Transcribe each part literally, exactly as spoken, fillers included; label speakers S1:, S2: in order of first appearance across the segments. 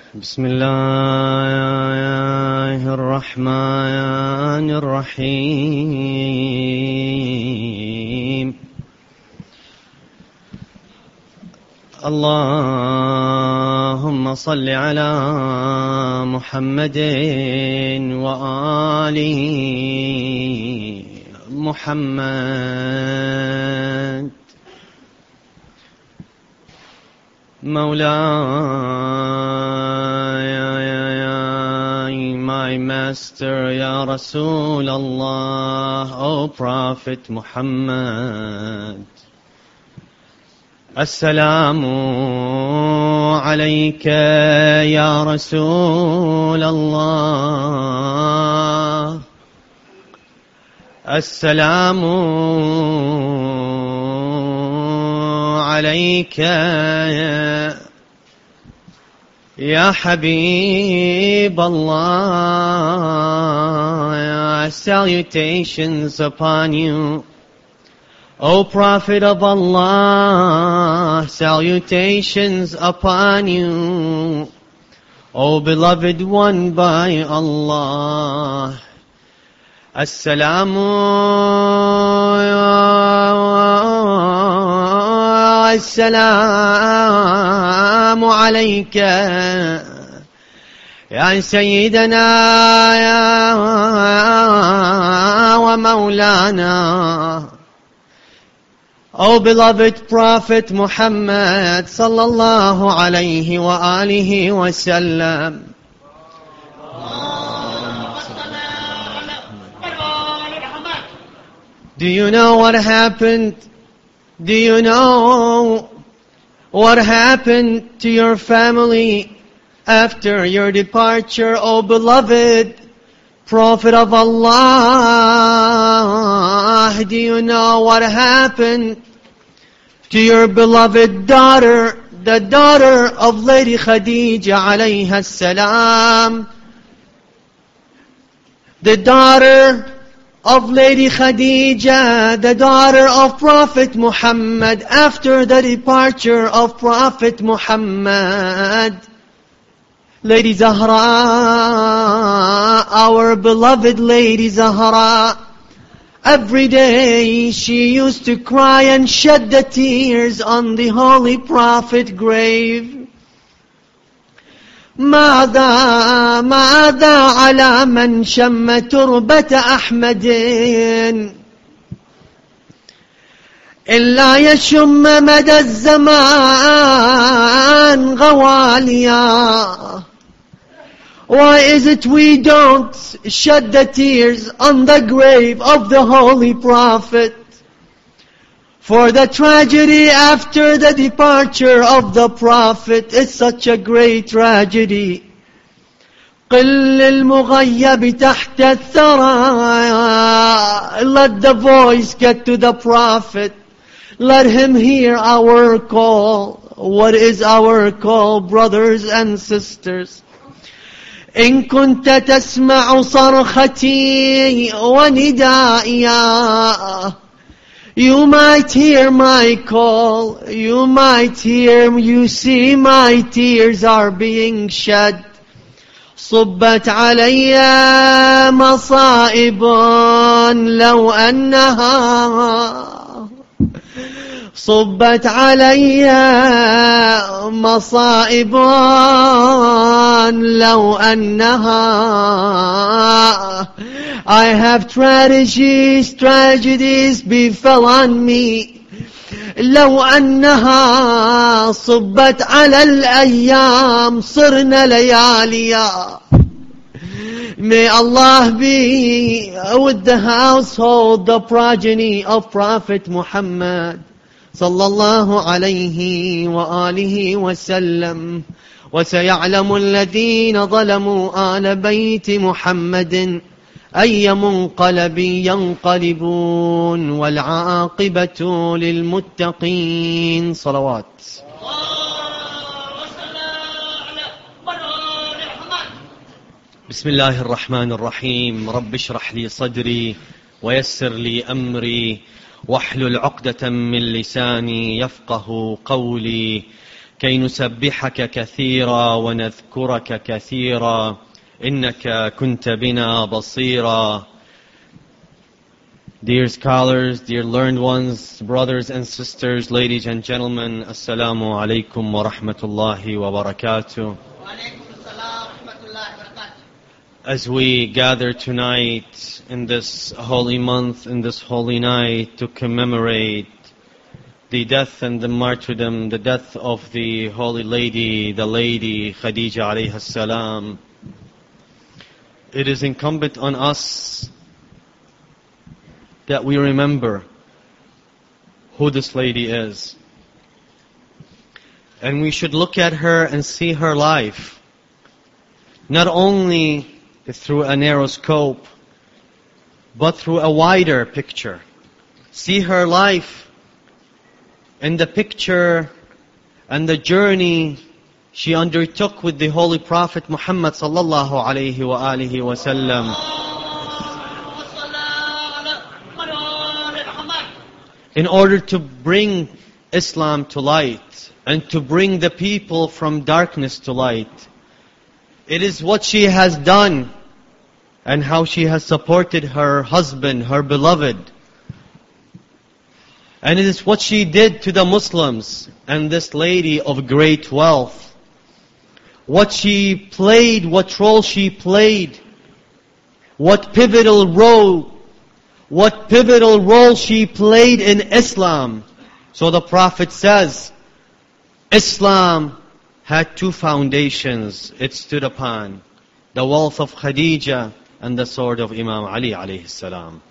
S1: بسم الله الرحمن الرحيم. اللهم صل على محمد وآله محمد. مولاي, my master, Ya Rasulullah, O Prophet Muhammad. Assalamu alayka ya Rasulallah. Assalamu alayka ya Habib Allah. Salutations upon you, O Prophet of Allah. Salutations upon you, O beloved one by Allah. Assalamu Assalamu alayka ya Sayyidana wa Maulana, O beloved Prophet Muhammad sallallahu alayhi wa alihi wa sallam. Do you know what happened? Do you know what happened to your family after your departure, O beloved Prophet of Allah? Do you know what happened to your beloved daughter, the daughter of Lady Khadija alayha salam? The daughter of Lady Khadija, the daughter of Prophet Muhammad, after the departure of Prophet Muhammad. Lady Zahra, our beloved Lady Zahra, every day she used to cry and shed the tears on the Holy Prophet grave. ماذا ماذا على من شم تربة أحمد إلا يشم مدى الزمان غواليا. Why is it we don't shed the tears on the grave of the Holy Prophet? For the tragedy after the departure of the Prophet is such a great tragedy. قل المغيب تحت الثرى. Let the voice get to the Prophet. Let him hear our call. What is our call, brothers and sisters? إن كنت تسمع صرختي وندائي. You might hear my call, you might hear, you see my tears are being shed. صبت علي مصائب لو أنها صبت علي مصائب لو أنها. I have tragedies, tragedies befell on me. لو أنها صبت على الأيام صرنا لياليا. May Allah be with the household, the progeny of Prophet Muhammad sallallahu alayhi wa alihi wa sallam. وسيعلم الذين ظلموا آل بيت محمد أي منقلب ينقلبون والعاقبة للمتقين. صلوات. بسم الله الرحمن الرحيم. رب اشرح لي صدري ويسر لي أمري واحلل عقدة من لساني يفقه قولي. كي نسبحك كثيرا ونذكرك كثيرا إنك كنت بنا بصيرا. Dear scholars, dear learned ones, brothers and sisters, ladies and gentlemen, Assalamu alaikum wa rahmatullahi wa barakatuh. As we gather tonight in this holy month, in this holy night, to commemorate the death and the martyrdom, the death of the Holy Lady, the Lady Khadija alayha salam, it is incumbent on us that we remember who this lady is. And we should look at her and see her life, not only through a narrow scope, but through a wider picture. See her life and the picture and the journey she undertook with the Holy Prophet Muhammad sallallahu alayhi wa alihi wa sallam. In order to bring Islam to light and to bring the people from darkness to light. It is what she has done and how she has supported her husband, her beloved. And it is what she did to the Muslims and this lady of great wealth. What she played, what role she played, what pivotal role, what pivotal role she played in Islam. So the Prophet says, Islam had two foundations it stood upon: the wealth of Khadija and the sword of Imam Ali alayhi salam.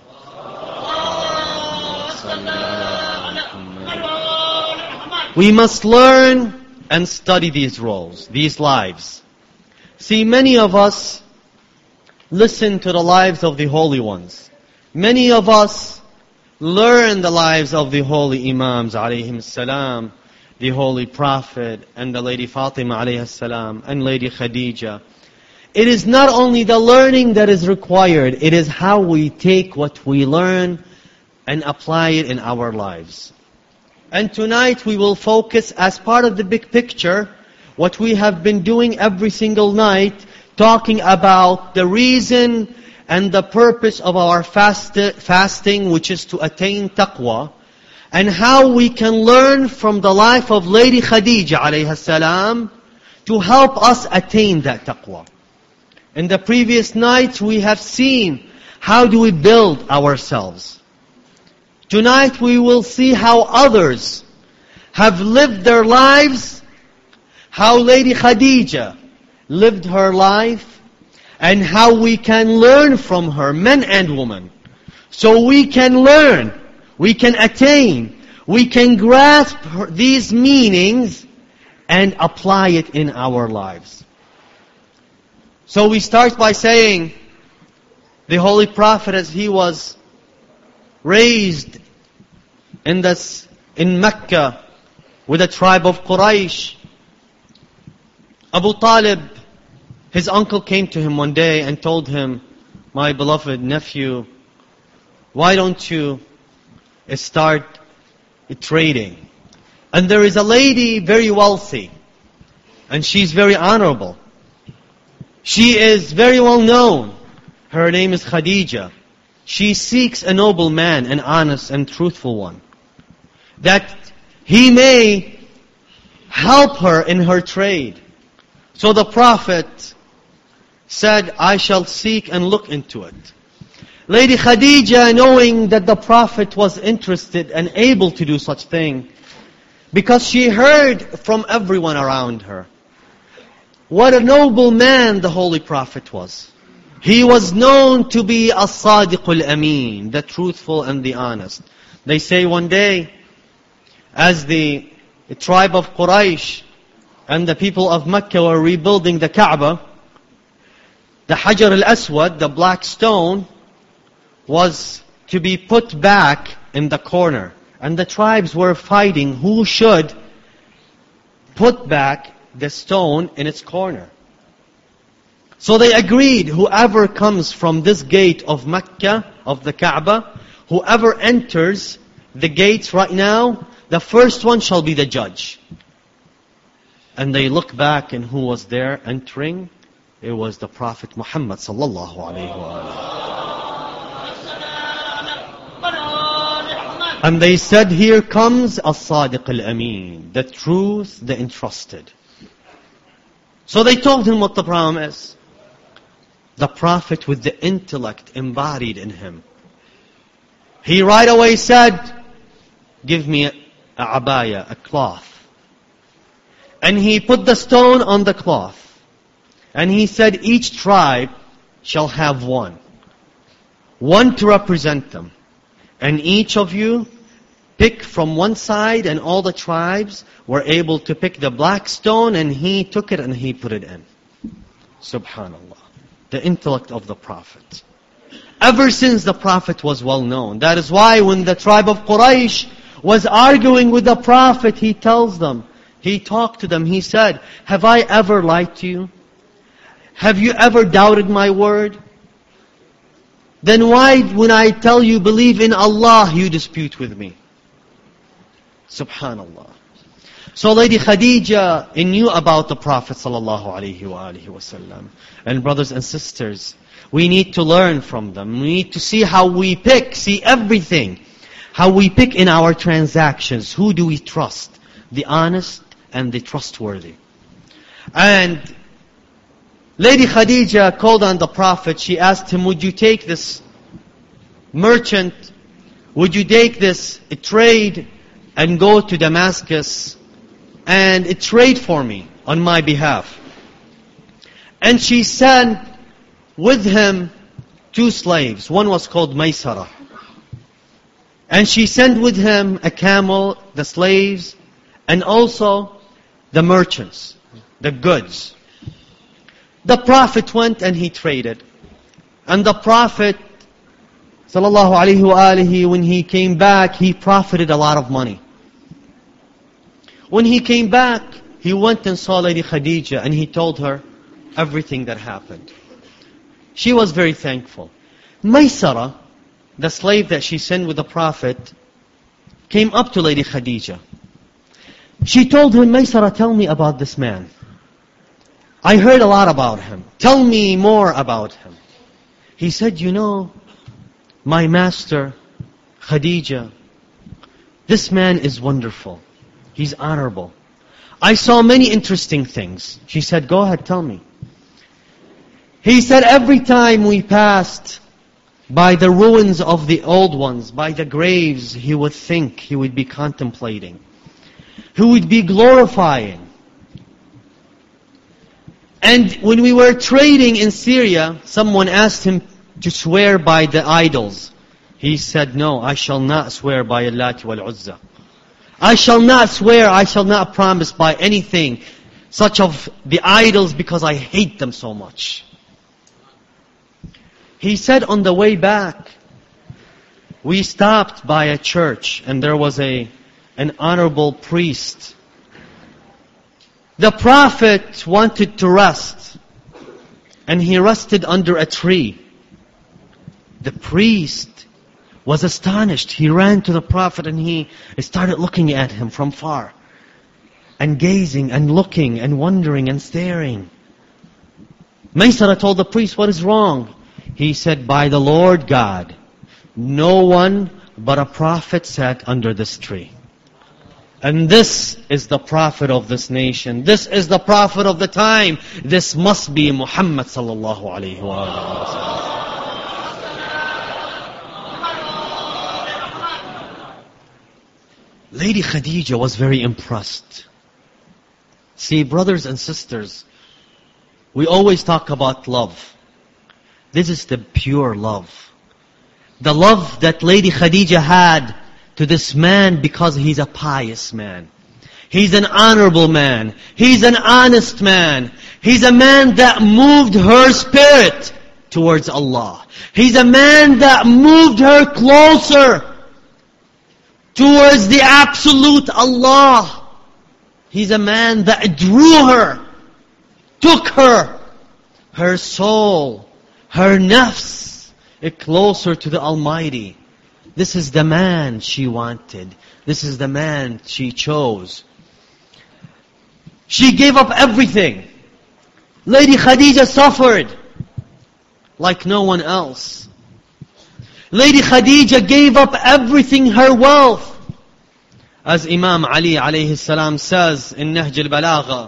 S1: We must learn and study these roles, these lives. See, many of us listen to the lives of the holy ones. Many of us learn the lives of the holy Imams alayhim salam, the Holy Prophet and the Lady Fatima alayhi salam and Lady Khadija. It is not only the learning that is required, it is how we take what we learn and apply it in our lives. And tonight we will focus, as part of the big picture, what we have been doing every single night, talking about the reason and the purpose of our fast, fasting, which is to attain taqwa, and how we can learn from the life of Lady Khadija alayha salam to help us attain that taqwa. In the previous nights we have seen how do we build ourselves. Tonight we will see how others have lived their lives, how Lady Khadija lived her life, and how we can learn from her, men and women. So we can learn, we can attain, we can grasp her, these meanings and apply it in our lives. So we start by saying, the Holy Prophet, as he was raised in this, in Mecca with the tribe of Quraysh, Abu Talib, his uncle, came to him one day and told him, my beloved nephew, why don't you start trading? And there is a lady very wealthy, and she's very honorable. She is very well known. Her name is Khadija. She seeks a noble man, an honest and truthful one, that he may help her in her trade. So the Prophet said, I shall seek and look into it. Lady Khadija, knowing that the Prophet was interested and able to do such thing, because she heard from everyone around her what a noble man the Holy Prophet was. He was known to be as-sadiq al-amin, the truthful and the honest. They say one day, as the, the tribe of Quraysh and the people of Mecca were rebuilding the Kaaba, the Hajar al-Aswad, the black stone, was to be put back in the corner. And the tribes were fighting who should put back the stone in its corner. So they agreed, whoever comes from this gate of Mecca, of the Kaaba, whoever enters the gates right now, the first one shall be the judge. And they look back, and who was there entering? It was the Prophet Muhammad sallallahu alayhi wa And they said, here comes As-Sadiq Al-Amin, the truth, the entrusted. So they told him what the problem is. The Prophet with the intellect embodied in him. He right away said, give me a, a abaya, a cloth. And he put the stone on the cloth. And he said, each tribe shall have one. One to represent them. And each of you pick from one side, and all the tribes were able to pick the black stone, and he took it and he put it in. Subhanallah. The intellect of the Prophet. Ever since the Prophet was well known. That is why when the tribe of Quraysh was arguing with the Prophet, he tells them, he talked to them, he said, have I ever lied to you? Have you ever doubted my word? Then why, when I tell you believe in Allah, you dispute with me? Subhanallah. So Lady Khadija knew about the Prophet sallallahu alaihi wasallam. And brothers and sisters, we need to learn from them. We need to see how we pick, see everything. How we pick in our transactions. Who do we trust? The honest and the trustworthy. And Lady Khadija called on the Prophet. She asked him, would you take this merchant, would you take this trade and go to Damascus and trade for me on my behalf? And she sent with him two slaves. One was called Maysara. And she sent with him a camel, the slaves, and also the merchants, the goods. The Prophet went and he traded. And the Prophet, sallallahu alaihi wa alihi, when he came back, he profited a lot of money. When he came back, he went and saw Lady Khadija and he told her everything that happened. She was very thankful. Maysara, the slave that she sent with the Prophet, came up to Lady Khadija. She told him, Maysara, tell me about this man. I heard a lot about him. Tell me more about him. He said, you know, my master, Khadija, this man is wonderful. He's honorable. I saw many interesting things. She said, go ahead, tell me. He said, every time we passed by the ruins of the old ones, by the graves, he would think, he would be contemplating. He would be glorifying. And when we were trading in Syria, someone asked him to swear by the idols. He said, no, I shall not swear by Al-Lat wal-Uzza. I shall not swear, I shall not promise by anything such of the idols because I hate them so much. He said on the way back, we stopped by a church and there was a an honorable priest. The Prophet wanted to rest and he rested under a tree. The priest was astonished. He ran to the Prophet and he started looking at him from far. And gazing and looking and wondering and staring. Maysara told the priest, what is wrong? He said, by the Lord God, no one but a prophet sat under this tree. And this is the Prophet of this nation. This is the Prophet of the time. This must be Muhammad sallallahu alayhi wa sallam. Lady Khadija was very impressed. See, brothers and sisters, we always talk about love. This is the pure love. The love that Lady Khadija had to this man because he's a pious man. He's an honorable man. He's an honest man. He's a man that moved her spirit towards Allah. He's a man that moved her closer towards the absolute Allah. He's a man that drew her, took her, her soul, her nafs, closer to the Almighty. This is the man she wanted. This is the man she chose. She gave up everything. Lady Khadija suffered like no one else. Lady Khadija gave up everything, her wealth. As Imam Ali alayhi salam says in Nahj al-Balagha,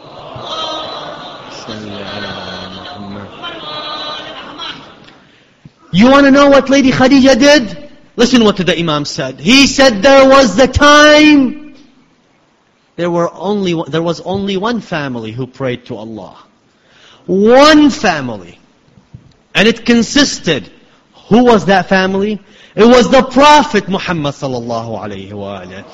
S1: you want to know what Lady Khadija did? Listen what the Imam said. He said there was the time, there were only there was only one family who prayed to Allah. One family. And it consisted, who was that family? It was the Prophet Muhammad sallallahu alayhi wa alayhi.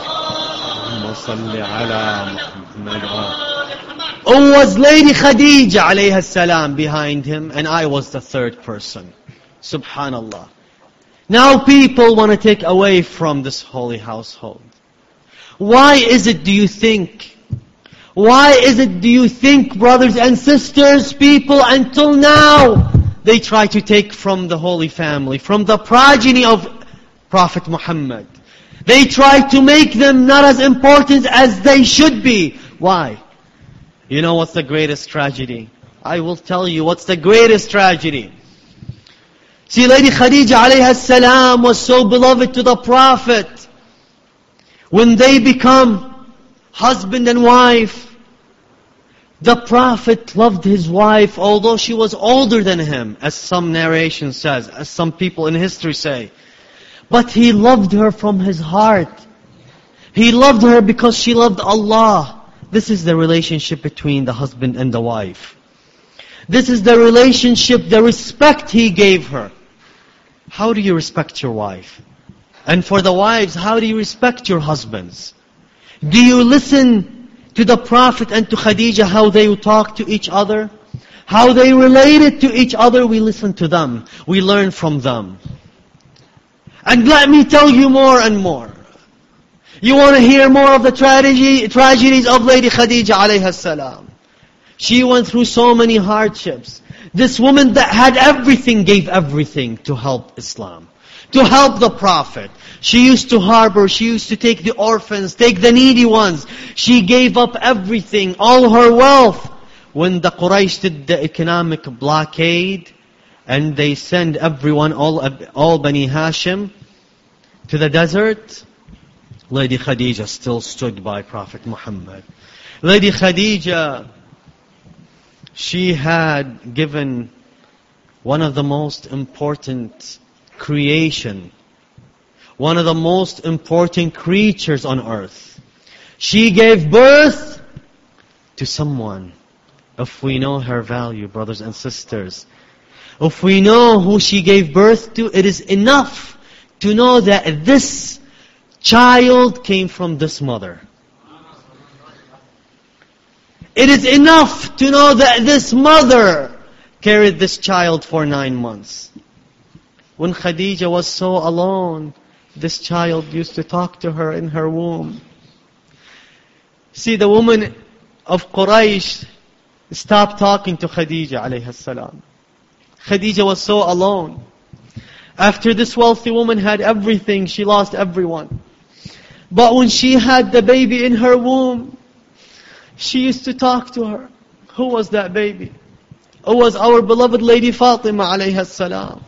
S1: It was Lady Khadija alayha salam behind him, and I was the third person. Subhanallah. Now people want to take away from this holy household. Why is it, do you think? Why is it, do you think, brothers and sisters, people until now, they try to take from the Holy Family, from the progeny of Prophet Muhammad. They try to make them not as important as they should be. Why? You know what's the greatest tragedy? I will tell you what's the greatest tragedy. See, Lady Khadija alayha salam was so beloved to the Prophet. When they become husband and wife, the Prophet loved his wife, although she was older than him, as some narration says, as some people in history say. But he loved her from his heart. He loved her because she loved Allah. This is the relationship between the husband and the wife. This is the relationship, the respect he gave her. How do you respect your wife? And for the wives, how do you respect your husbands? Do you listen to the Prophet and to Khadija, how they talk to each other? How they related to each other? We listen to them. We learn from them. And let me tell you more and more. You want to hear more of the tragedy, tragedies of Lady Khadija alayha salam. She went through so many hardships. This woman that had everything gave everything to help Islam, to help the Prophet. She used to harbor, she used to take the orphans, take the needy ones. She gave up everything, all her wealth. When the Quraysh did the economic blockade, and they send everyone, all, all Bani Hashim, to the desert, Lady Khadija still stood by Prophet Muhammad. Lady Khadija, she had given one of the most important creation, one of the most important creatures on earth. She gave birth to someone. If we know her value, brothers and sisters, if we know who she gave birth to, it is enough to know that this child came from this mother. It is enough to know that this mother carried this child for nine months. When Khadija was so alone, this child used to talk to her in her womb. See, the woman of Quraysh stopped talking to Khadija alayha salam. Khadija was so alone. After this wealthy woman had everything, she lost everyone. But when she had the baby in her womb, she used to talk to her. Who was that baby? It was our beloved Lady Fatima alayha salam.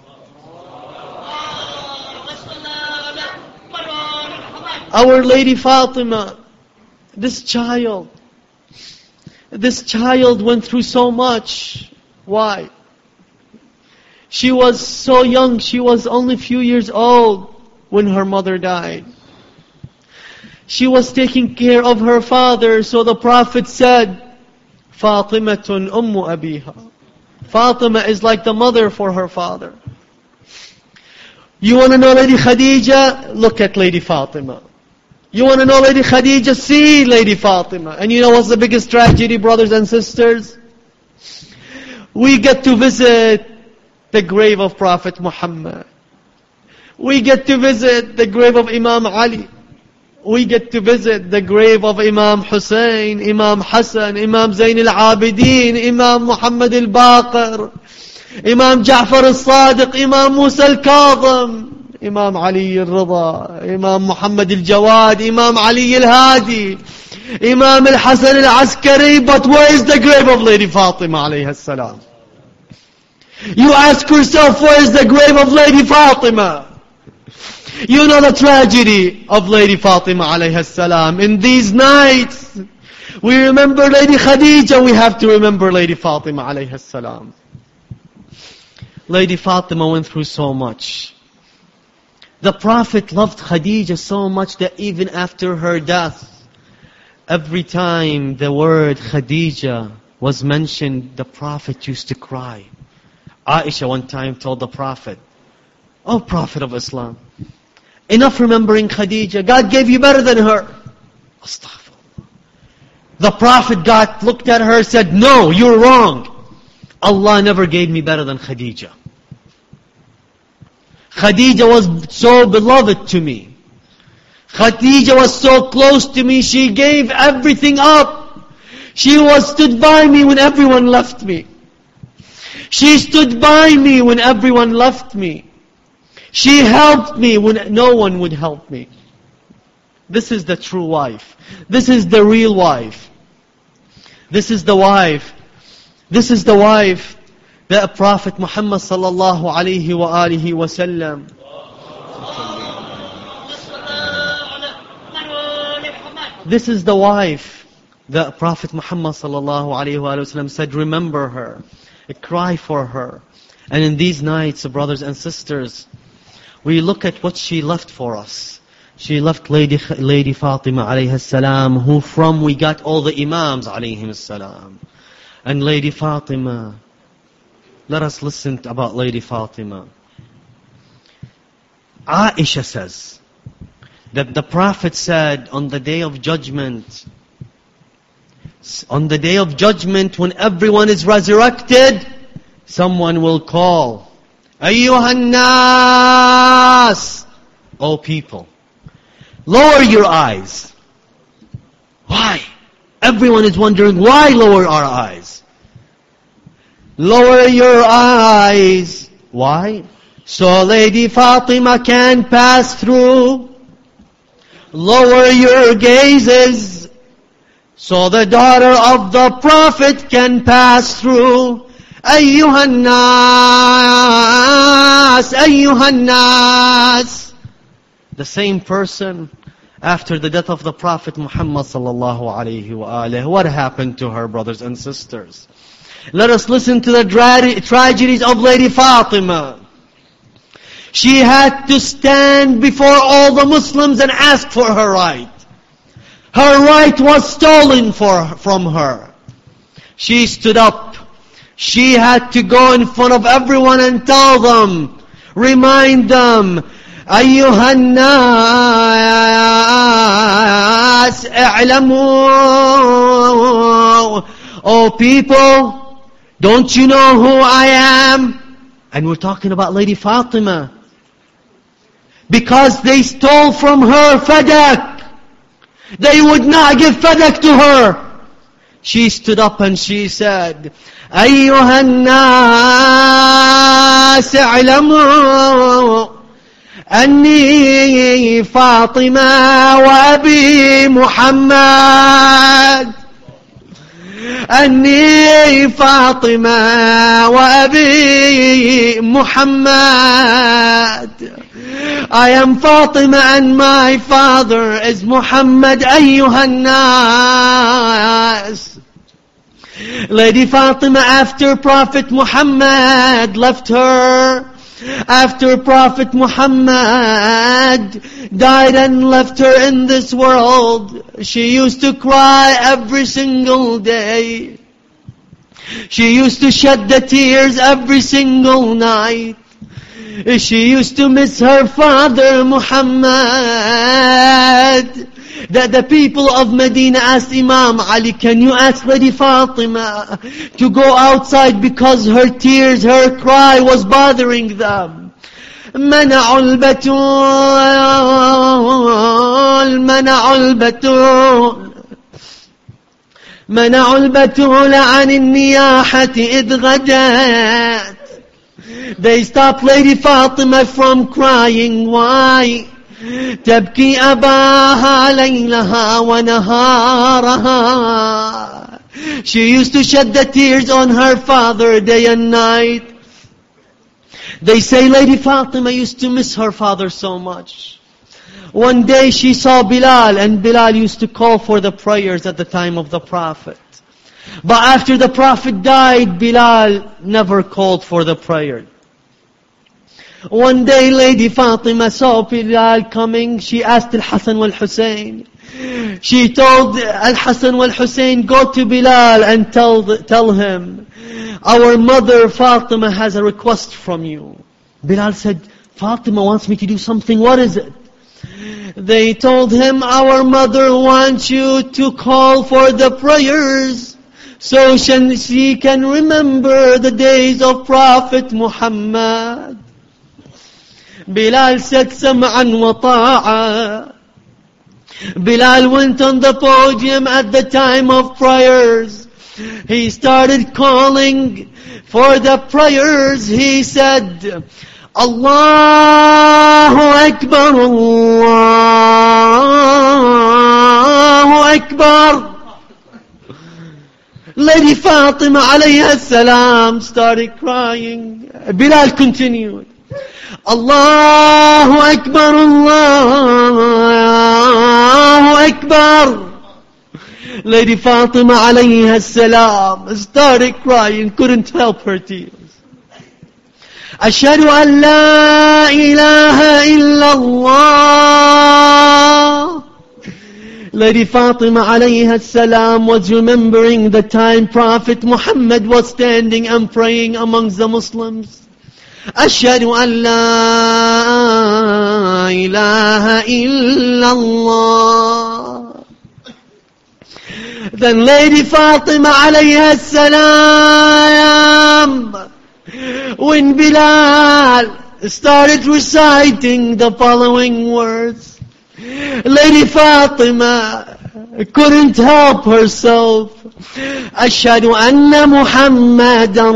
S1: Our Lady Fatima, this child, this child went through so much. Why? She was so young, she was only a few years old when her mother died. She was taking care of her father, so the Prophet said, Fatimatun ummu abiha. Fatima is like the mother for her father. You want to know Lady Khadija? Look at Lady Fatima. You want to know Lady Khadija? See Lady Fatima. And you know what's the biggest tragedy, brothers and sisters? We get to visit the grave of Prophet Muhammad. We get to visit the grave of Imam Ali. We get to visit the grave of Imam Hussein, Imam Hassan, Imam Zayn al-Abidin, Imam Muhammad al-Baqir, Imam Ja'far al-Sadiq, Imam Musa al-Kazim, Imam Ali al-Rida, Imam Muhammad al-Jawad, Imam Ali al-Hadi. Imam al-Hasan al-Askari, but where is the grave of Lady Fatima alayha salam? You ask yourself, where is the grave of Lady Fatima? You know the tragedy of Lady Fatima alayha salam. In these nights, we remember Lady Khadija, we have to remember Lady Fatima alayha salam. Lady Fatima went through so much. The Prophet loved Khadija so much that even after her death, every time the word Khadija was mentioned, the Prophet used to cry. Aisha one time told the Prophet, "Oh Prophet of Islam, enough remembering Khadija. God gave you better than her." Astaghfirullah. The Prophet got looked at her, said, "No, you're wrong. Allah never gave me better than Khadija. Khadija was so beloved to me. Khadija was so close to me. She gave everything up. She was stood by me when everyone left me. She stood by me when everyone left me. She helped me when no one would help me." This is the true wife. This is the real wife. This is the wife. This is the wife that Prophet Muhammad sallallahu alayhi wa alihi wa sallam This is the wife that Prophet Muhammad sallallahu alayhi wa sallam said, remember her, cry for her. And in these nights, brothers and sisters, we look at what she left for us. She left Lady, Lady Fatima alayhi salam, who from we got all the Imams alayhi salam. And Lady Fatima, let us listen about Lady Fatima. Aisha says that the Prophet said on the day of judgment, on the day of judgment when everyone is resurrected, someone will call, Ayyuhan nas, O people, lower your eyes. Why? Everyone is wondering, why lower our eyes? Lower your eyes. Why? So Lady Fatima can pass through. Lower your gazes, so the daughter of the Prophet can pass through. Ayyuhan nas, ayyuhan nas. The same person, after the death of the Prophet Muhammad sallallahu alayhi wa alihi, what happened to her, brothers and sisters? Let us listen to the tra- tragedies of Lady Fatima. She had to stand before all the Muslims and ask for her right. Her right was stolen for, from her. She stood up. She had to go in front of everyone and tell them, remind them, أيها الناس اعلموا. Oh people, don't you know who I am? And we're talking about Lady Fatima. Because they stole from her fadak. They would not give fadak to her. She stood up and she said, أيها الناس اعلموا أني فاطمة وأبي محمد. أني فاطمة وأبي محمد. I am Fatima and my father is Muhammad. أيها الناس. Lady Fatima, after Prophet Muhammad left her, after Prophet Muhammad died and left her in this world, she used to cry every single day. She used to shed the tears every single night. She used to miss her father Muhammad. That the people of Medina asked Imam Ali, can you ask Lady Fatima to go outside because her tears, her cry was bothering them. منعوا البتول منعوا البتول منعوا البتول عن النياحة إذ غدت. They stopped Lady Fatima from crying. Why? تبكي أباها ليلها ونهارها. She used to shed the tears on her father day and night. They say Lady Fatima used to miss her father so much. One day she saw Bilal, and Bilal used to call for the prayers at the time of the Prophet. But after the Prophet died, Bilal never called for the prayer. One day Lady Fatima saw Bilal coming. She asked Al-Hasan wal-Hussein. She told Al-Hasan wal-Hussein, go to Bilal and tell, tell him, our mother Fatima has a request from you. Bilal said, Fatima wants me to do something, what is it? They told him, our mother wants you to call for the prayers so she can remember the days of Prophet Muhammad. Bilal said, Sam'an wa ta'a. Bilal went on the podium at the time of prayers. He started calling for the prayers. He said, Allahu Akbar, Allahu Akbar. Lady Fatima alayha salam started crying. Bilal continued, Allahu Akbar, Allahu Akbar. Lady Fatima alayha salam started crying, couldn't help her tears. Ashhadu an la ilaha illallah. Lady Fatima alayha salam was remembering the time Prophet Muhammad was standing and praying amongst the Muslims. Ashhadu an la ilaha illallah. Then Lady Fatima alayha salam, when Bilal started reciting the following words, Lady Fatima couldn't help herself. Ashhadu anna Muhammadan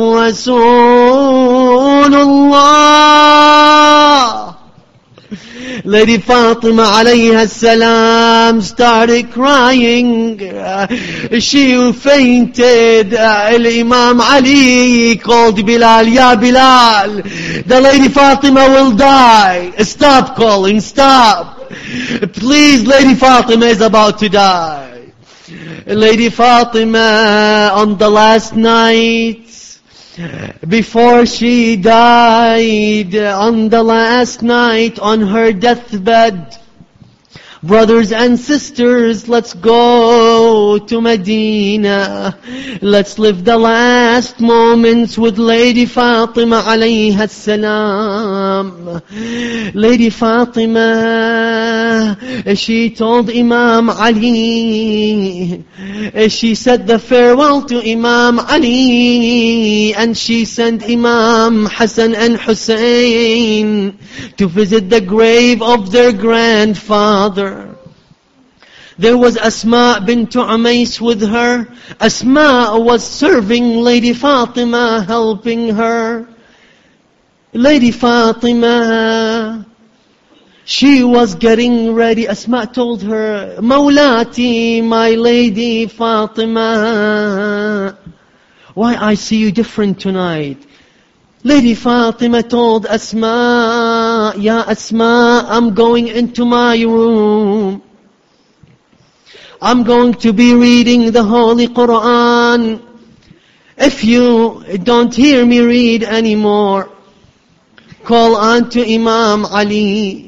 S1: Rasulullah. Lady Fatima alayha salam started crying. She fainted. Imam Ali called Bilal, Ya Bilal, the Lady Fatima will die. Stop calling, stop. Please, Lady Fatima is about to die. Lady Fatima, on the last night, before she died, on the last night on her deathbed, brothers and sisters, let's go to Medina. Let's live the last moments with Lady Fatima alayha salam. Lady Fatima, she told Imam Ali, she said the farewell to Imam Ali, and she sent Imam Hassan and Hussein to visit the grave of their grandfather. There was Asma bint Umays with her. Asma was serving Lady Fatima, helping her. Lady Fatima, she was getting ready. Asma told her, Mawlati, my Lady Fatima, why I see you different tonight? Lady Fatima told Asma, Ya Asma, I'm going into my room. I'm going to be reading the Holy Quran. If you don't hear me read anymore, call on to Imam Ali.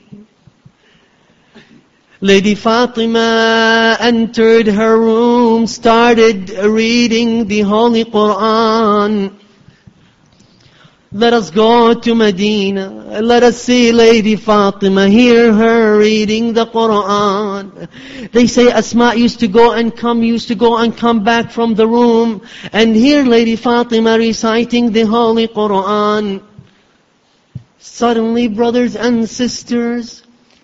S1: Lady Fatima entered her room, started reading the Holy Quran. Let us go to Medina. Let us see Lady Fatima, hear her reading the Quran. They say Asma used to go and come, used to go and come back from the room and hear Lady Fatima reciting the Holy Quran. Suddenly, brothers and sisters,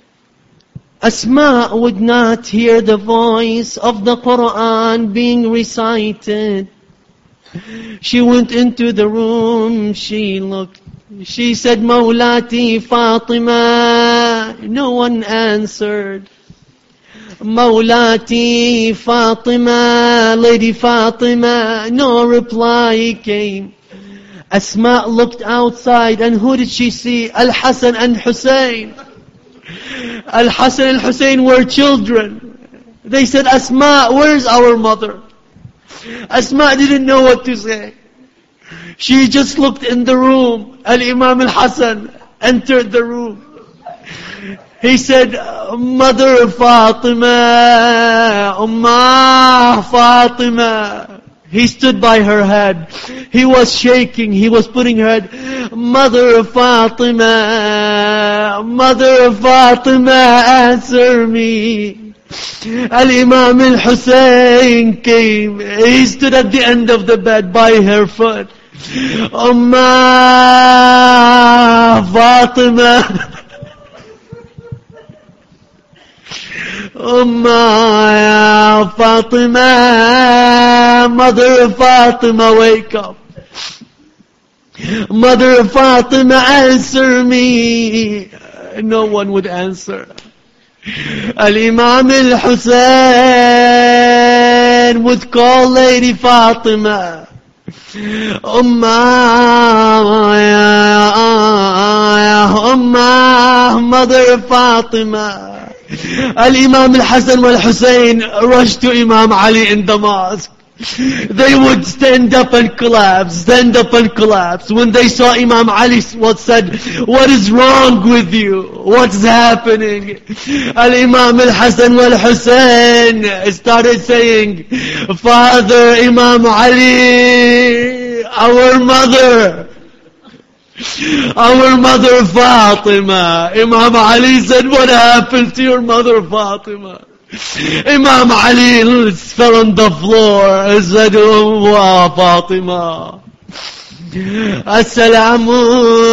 S1: Asma would not hear the voice of the Quran being recited. She went into the room, she looked, she said, Mawlati Fatima, No one answered. Mawlati Fatima, Lady Fatima, no reply came. Asma looked outside, and who did she see? Al-Hasan and Hussein. Al-Hasan and Hussein were children. They said, Asma, where's our mother? Asma didn't know what to say. She just looked in the room. Al-Imam Al-Hasan entered the room. He said, Mother Fatima, Ummah Fatima. He stood by her head. He was shaking. He was putting her head. Mother Fatima, Mother Fatima, answer me. Al-Imam Al-Hussein came. He stood at the end of the bed by her foot. Ummah Fatima. Ummah Fatima, Mother Fatima, wake up. Mother Fatima, answer me. No one would answer. Al-Imam Al-Hussein would call Lady Fatima. Ummah, Ummah, Mother Fatima. Al-Imam Al-Hasan wal-Hussein rushed to Imam Ali in the mosque. They would stand up and collapse, stand up and collapse. When they saw Imam Ali, what said, what is wrong with you? What's happening? Al-Imam Al-Hasan wal-Hussein started saying, Father, Imam Ali, our mother, our mother Fatima. Imam Ali said, what happened to your mother Fatima? Imam Ali fell on the floor and said, oh Fatima, Assalamu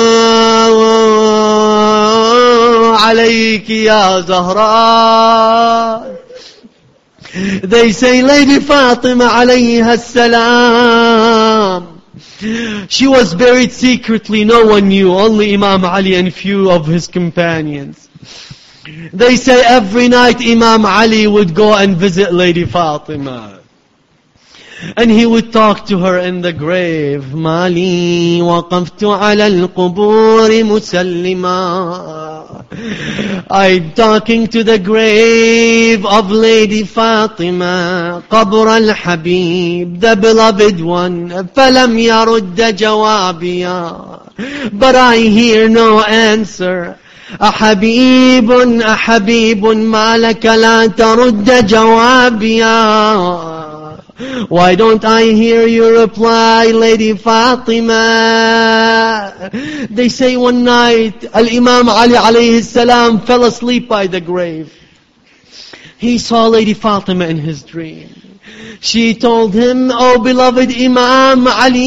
S1: alayki ya Zahra. They say, Lady Fatima alayha salam. She was buried secretly, no one knew, only Imam Ali and few of his companions. They say every night Imam Ali would go and visit Lady Fatima. And he would talk to her in the grave. Mali waqaftu ala al-qubur musallima. I'm talking to the grave of Lady Fatima, Qabr al-Habib, the beloved one. فَلَمْ يَرُدَّ جَوَابِيَا. But I hear no answer. أحبيب أحبيب ما لك لا ترد جوابيا. Why don't I hear you reply, Lady Fatima? They say one night, Al-Imam Ali alayhi salam fell asleep by the grave. He saw Lady Fatima in his dream. She told him, oh beloved Imam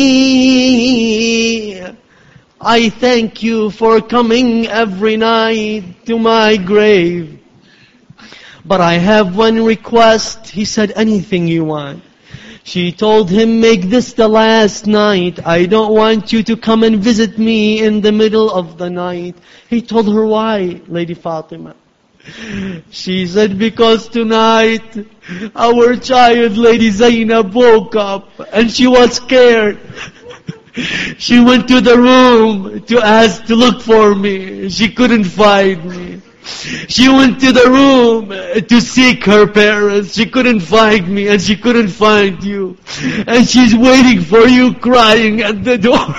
S1: Ali, I thank you for coming every night to my grave. But I have one request. He said, anything you want. She told him, make this the last night. I don't want you to come and visit me in the middle of the night. He told her, why, Lady Fatima? She said, because tonight our child, Lady Zainab, woke up and she was scared. She went to the room to ask to look for me. She couldn't find me. She went to the room to seek her parents. She couldn't find me and she couldn't find you. And she's waiting for you crying at the door.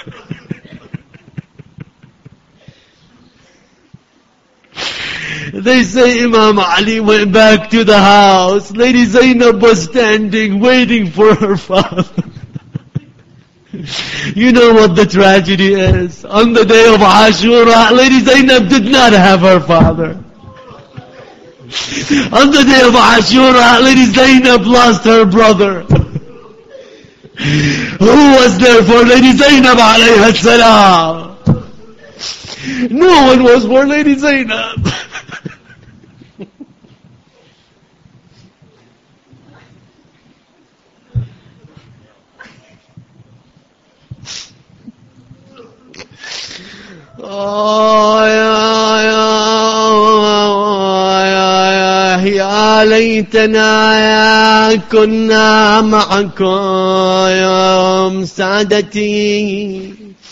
S1: They say Imam Ali went back to the house. Lady Zainab was standing waiting for her father. You know what the tragedy is? On the day of Ashura, Lady Zainab did not have her father. On the day of Ashura, Lady Zainab lost her brother. Who was there for Lady Zainab alayha salam? No one was for Lady Zainab. Oh, yeah, yeah. ليتنا كنا معكم سادتي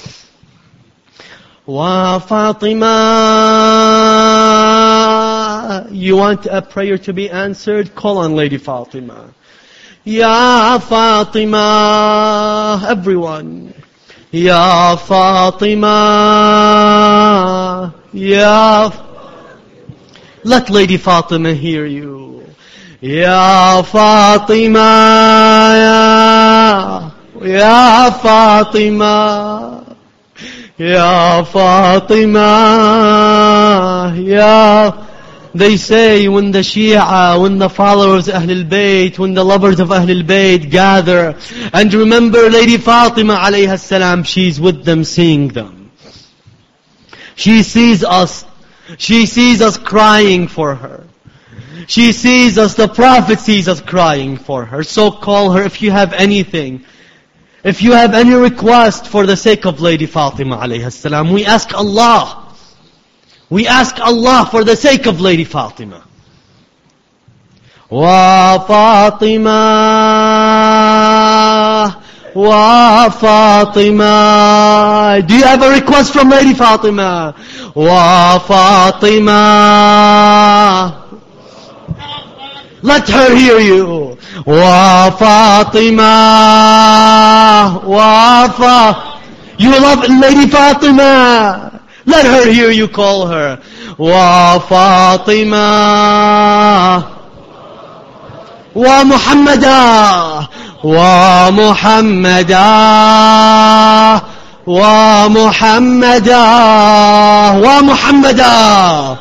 S1: وفاطمة. You want a prayer to be answered? Call on Lady Fatima. Ya Fatima. Everyone. Ya Fatima. Ya. Let Lady Fatima hear you. Ya Fatima. Ya, ya Fatima. Ya Fatima, Ya. They say when the Shia, when the followers of Ahlul Bayt, when the lovers of Ahlul Bayt gather and remember Lady Fatima alayha salam, she's with them seeing them. She sees us. She sees us crying for her. She sees us, the Prophet sees us crying for her. So call her if you have anything. If you have any request for the sake of Lady Fatima alayha salam, we ask Allah. We ask Allah for the sake of Lady Fatima. Wa Fatima, Wa Fatima. Do you have a request from Lady Fatima? Wa Fatima. Let her hear you. Wa Fatima, Wa Fa. You love Lady Fatima. Let her hear you call her. Wa Fatima, Wa Muhammada, Wa Muhammada, Wa Muhammada, Wa Muhammada.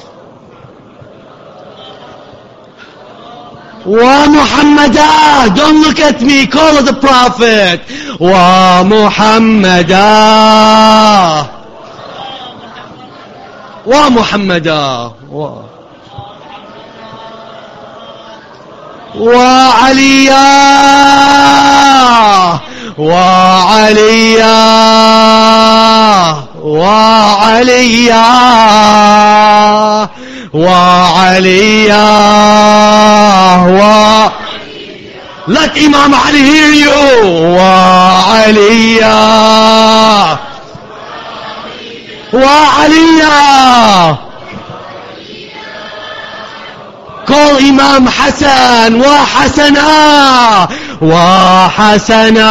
S1: Wa Muhammada. Don't look at me. Call the Prophet. Wa Muhammada. Wa Muhammada. Wa. Wa Aliya. Wa Aliya. Wa Aliya. Wa Aliya. Wa. Let Imam Ali hear you. Wa Aliya. Wa Aliya. Call Imam Hassan. Wa Hassana. Wa Hassana.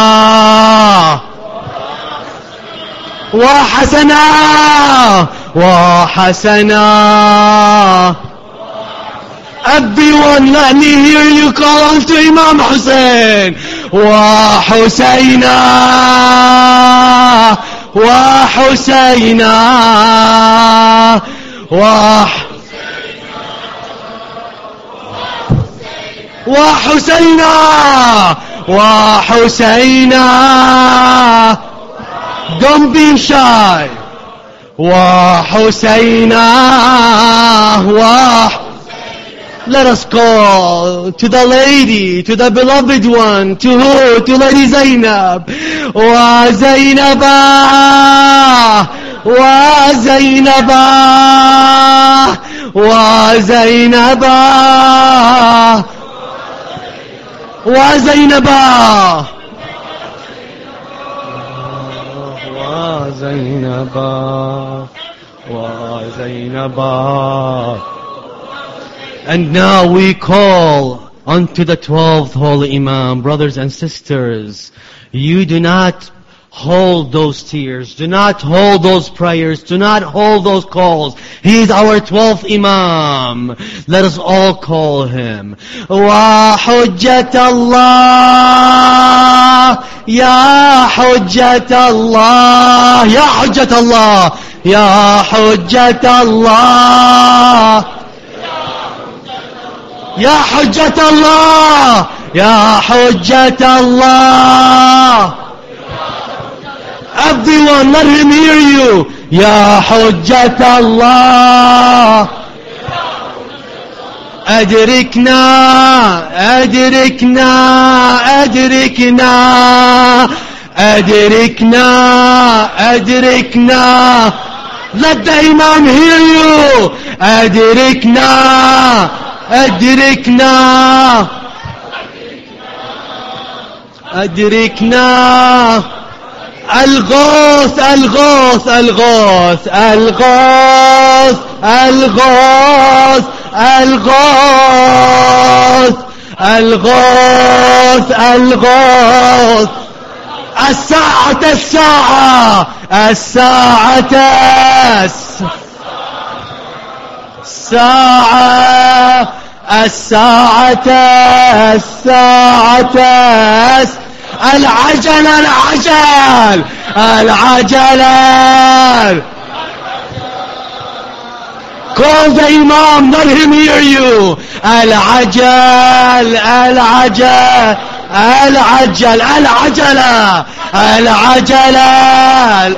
S1: Wa Hassana. Wa Hassana. Everyone, let me hear you call on to Imam Hussein. Wa Husayna. Wa Husayna. Wa Wa Husayna. Wa Husayna. Don't be shy. Wa Husayna. Wa. Let us call to the lady, to the beloved one, to who? To Lady Zainab. Wa Zainaba. Wa Zainaba. Wa Zainaba. Wa Zainaba. Wa Zainaba. Wa Zainaba. And now we call unto the twelfth holy Imam. Brothers and sisters, you do not hold those tears. Do not hold those prayers. Do not hold those calls. He is our twelfth Imam. Let us all call him. Wa Hujjat Allah. Ya Hujjat Allah. Ya Hujjat Allah. Ya Hujjat Allah. Ya Hujjat Allah. Ya Hujjat Allah. Everyone, let him hear you. Ya Hujjat Allah. Adrikna, adrikna, adrikna, adrikna, adrikna. Let the Imam hear you. Adrikna, أدركنا أدركنا الغوث الغوث الغوث الغوث الغوث الغوث الغوث الغوث الساعة الساعة الساعة الساعة الساعة الساعة العجل العجل العجل. Call the Imam, let him hear you. العجل العجل العجل العجلة العجلة.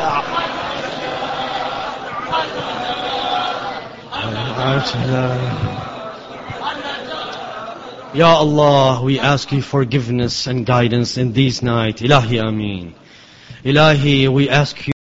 S1: Ya Allah, we ask you forgiveness and guidance in these night. Ilahi Ameen. Ilahi, we ask you